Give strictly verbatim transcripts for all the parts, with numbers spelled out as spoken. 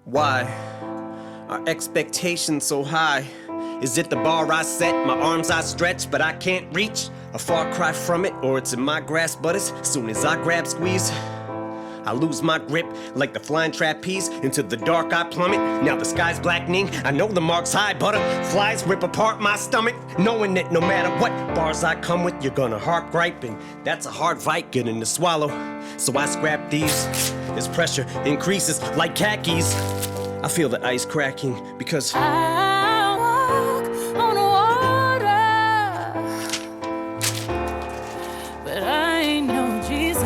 Why are expectations so high? Is it the bar I set, my arms I stretch, but I can't reach? A far cry from it, or it's in my grasp, but as soon as I grab squeeze, I lose my grip like the flying trapeze. Into the dark I plummet, now the sky's blackening. I know the mark's high, butterflies rip apart my stomach, knowing that no matter what bars I come with, you're gonna heart gripe, and that's a hard fight getting to swallow. So I scrap these, this pressure increases like khakis. I feel the ice cracking because I walk on water, but I ain't no Jesus.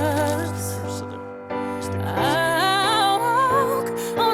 I walk on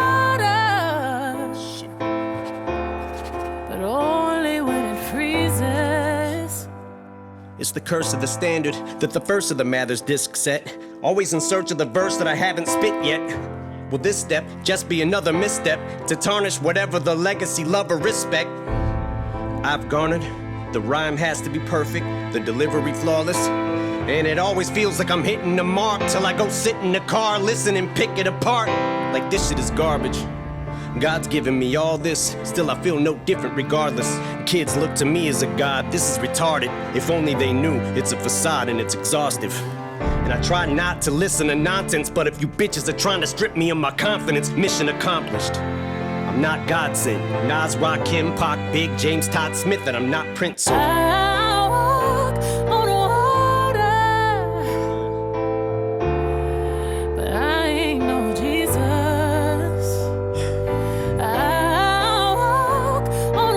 water, but only when it freezes. it's the curse of the standard that the first of the Mathers disc set. Always in search of the verse that I haven't spit yet. Will this step just be another misstep to tarnish whatever the legacy, love, or respect I've garnered? The rhyme has to be perfect, the delivery flawless, and it always feels like I'm hitting the mark till I go sit in the car, listen and pick it apart like this shit is garbage. God's given me all this, still I feel no different regardless. Kids look to me as a god, this is retarded. If only they knew it's a facade and it's exhaustive. And I try not to listen to nonsense, but if you bitches are trying to strip me of my confidence, mission accomplished. I'm not God sent, Nas, Rakim, Pac, Big, James, Todd Smith, and I'm not Prince. So I walk on water, but I ain't no Jesus. I walk on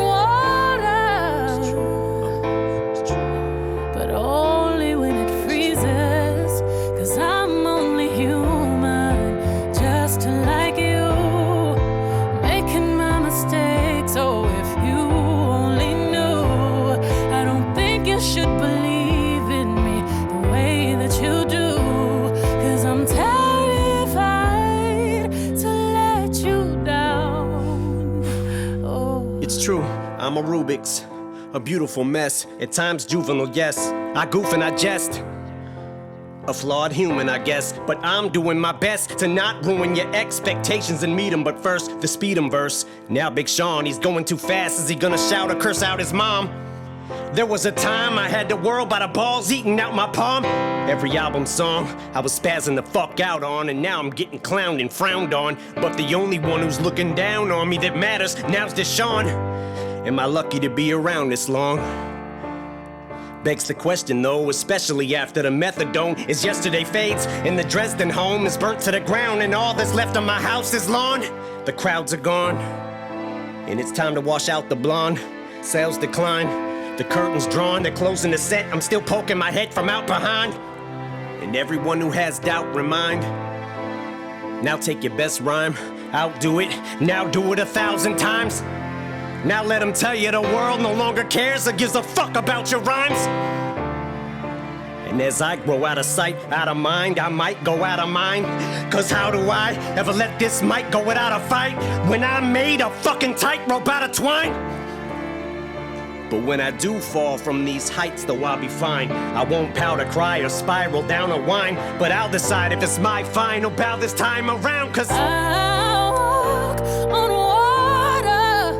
water, but only when it freezes. 'Cause I'm only human, just like you, making my mistakes. Oh, if you only knew, I don't think you should believe in me the way that you do. 'Cause I'm terrified to let you down. Oh. it's true, I'm a Rubik's, a beautiful mess, at times juvenile, yes. I goof and I jest. A flawed human, I guess, but I'm doing my best to not ruin your expectations and meet 'em. But first, the speed 'em verse. Now Big Sean, he's going too fast. Is he gonna shout or curse out his mom? There was a time I had the world by the balls eating out my palm. Every album song I was spazzing the fuck out on, and now I'm getting clowned and frowned on. But the only one who's looking down on me that matters now's Deshaun. Am I lucky to be around this long? Begs the question though, especially after the methadone is yesterday fades and the Dresden home is burnt to the ground and all that's left of my house is lawn. The crowds are gone and it's time to wash out the blonde. Sales decline, the curtains drawn, they're closing the set. I'm still poking my head from out behind. And everyone who has doubt, remind. Now take your best rhyme, outdo it, now do it a thousand times. Now let them tell you the world no longer cares or gives a fuck about your rhymes. And as I grow out of sight, out of mind, I might go out of mind. 'Cause how do I ever let this mic go without a fight when I made a fucking tightrope out of twine? But when I do fall from these heights, though I'll be fine. I won't pout or cry or spiral down or whine, but I'll decide if it's my final bow this time around. 'Cause I walk on water,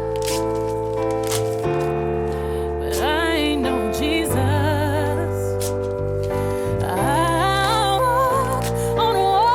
but I ain't no Jesus. I walk on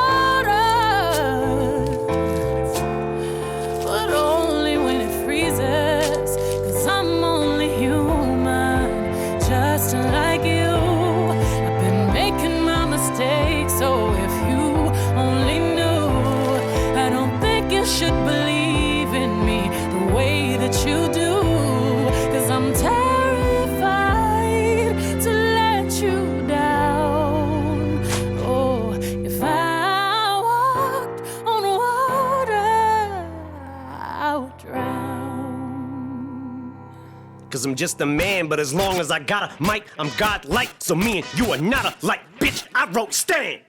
water, but only when it freezes. 'Cause I'm only human, just like you. I've been making my mistakes, so if you only knew, I don't think you should believe in me the way that you do. 'Cause I'm terrified to let you down. Oh, if I walked on water, I would drown. 'Cause I'm just a man, but as long as I got a mic, I'm God-like. So me and you are not alike, bitch, I wrote Stan.